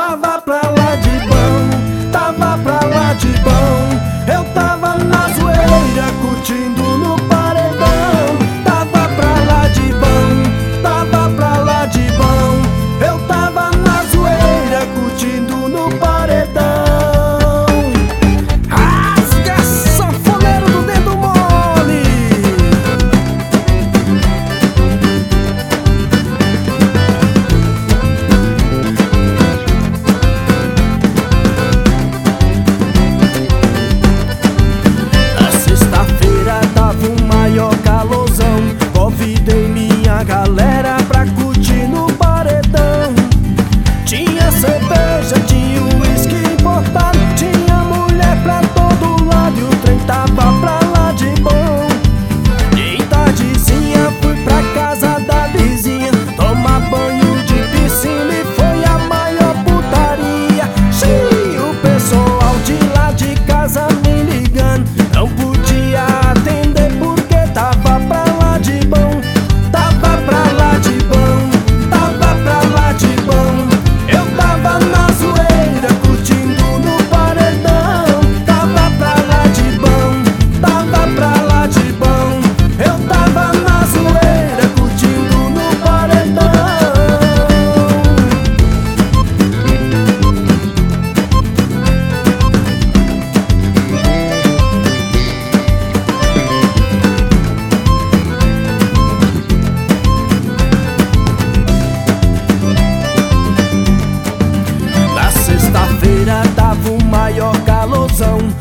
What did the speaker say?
tava pra lá de bom, tava pra lá de bom. Eu tava na zoeira, curtindo no paredão. Tava pra lá de bom, tava pra lá de bom. Eu tava na zoeira, curtindo no paredão. Rasga, sanfoneiro do dedo mole. Na sexta-feira tava o maior calorzão. Convidei minha galera pra curtir no paredão. Tinha cerveja, tinha uísque importado, tinha mulher pra todo lado e o trem tava pra lá de bom. De tardezinha fui pra casa da vizinha tomar banho de piscina e foi a maior putaria. Xiii, o pessoal de lá de casa me ligando, não podia atender porque tava pra lá de bom. Tava pra lá de bom, tava pra lá de bom. Eu tava na zoeira, curtindo no paredão. Tava pra lá de bom, tava pra lá de bom. Eu tava na zoeira, curtindo no paredão. Na sexta-feira tava o maior calorzão.